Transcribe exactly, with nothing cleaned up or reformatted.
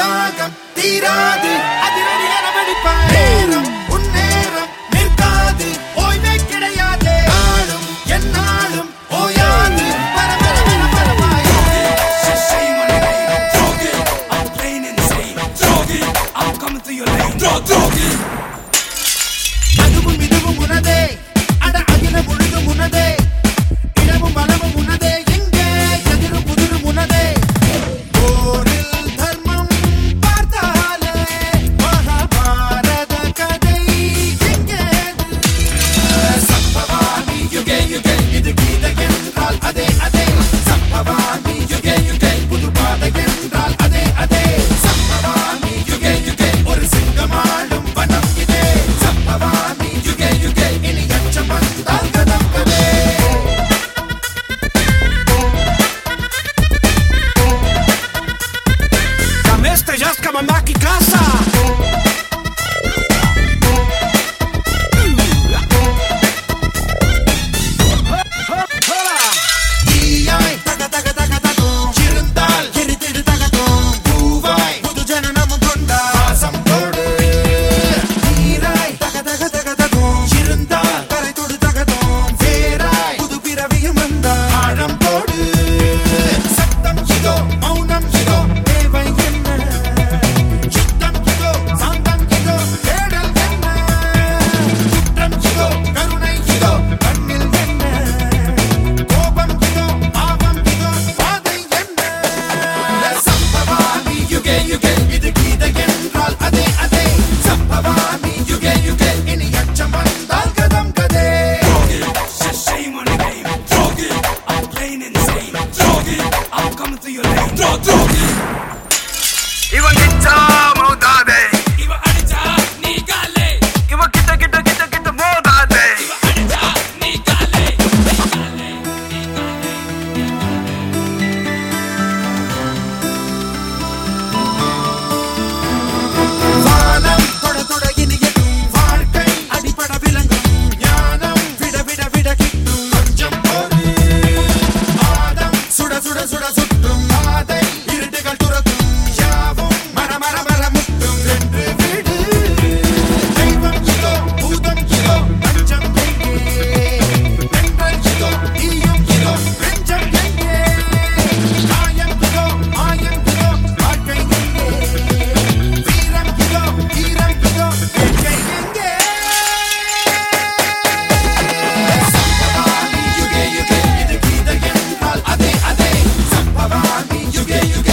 தாகம் தீராது அதிரடி என வெடிப்பாய் நேரம் உன்னேரம் நிற்காது ஓய்வே கிடையாது நாளும் என்னாலும் ஓயாது வர வர வர வரமாய் Shame on your name, drug it. I'm playing insane, drug it. I'm coming through your lane, drug, drug it. அதுவும் இதுவும் உனதே அட அகில முழுதும் உனதே இடமும் வளமும் உனதே எங்கே எதிரும் புதிரும் உனதே போரில் தர்மம் பார்த்தாலே மகாபாரத கதை எங்கேது சம்பவாமி யுகே யுகே இது கீதை என்றால் அதே அதே சம்பவாமி யுகே யுகே புது பாதை என்றால் அதே அதே சம்பவாமி யுகே யுகே ஒரு சிங்கமாடும் வனம் இதே சம்பவாமி யுகே யுகே இனி அச்சம் வந்தால் கதம் Kadhe Este jazz kamamaki casa. தீயாய் தக தக தக தகும் சிறுந்தால் எரித்திடு தகதும் பூவாய் புது ஜனனமும் கொண்டால் வாசம் கொடு நீராய் தக தக தக தகும் சிறுந்தால் கரை தொடு தகதும் வேராய் புது பிறவியும் வந்தால் ஆழம் கொடு சத்தம் இதோ மௌனம் இதோ தேவை என்ன சுத்தம் இதோ சாந்தம் இதோ தேடல் என்ன குற்றம் இதோ கருணை இதோ கண்ணில் என்ன கோபம் இதோ பாவம் இதோ பாதை என்ன சம்பவாமி யுகே யுகே இது கீதை என்றால் அதே அதே சம்பவாமி யுகே யுகே இனி அச்சம் வந்தால் கதம் Kadhe Shame on your name, drug it. I'm playing insane, drug it. I'm coming through your lane, drug, drug it. இவன் கிச்சா மௌதாதே இவ அடிச்சா நீ காலே, இவன் கிட்ட கிட்ட கிட்ட கிட்ட மோதாதே இவ அடிச்சா நீ காலே. வானம் தொட தொட இனியதும் வாழ்க்கை அடிபட விளங்கும் ஞானம் விட விட விட கிட்டும் கொஞ்சம் பொறு ஆதம் சுட சுட சுட சுற்றும் பாதை இருட்டுகள் துரத்தும் யாவும் மர மர மர முட்டும் வென்று விடு தெய்வம் இதோ பூதம் இதோ பஞ்சம் எங்கே வென்றல் இதோ தீயும் இதோ வெஞ்சம் எங்கே காயம் இதோ மாயம் இதோ வாழ்க்கை எங்கே வீரம் இதோ வீரம் இதோ வேட்கை எங்கே சம்பவாமி யுகே யுகே இது கீதை என்றால் அதே அதே சம்பவாமி யுகே யுகே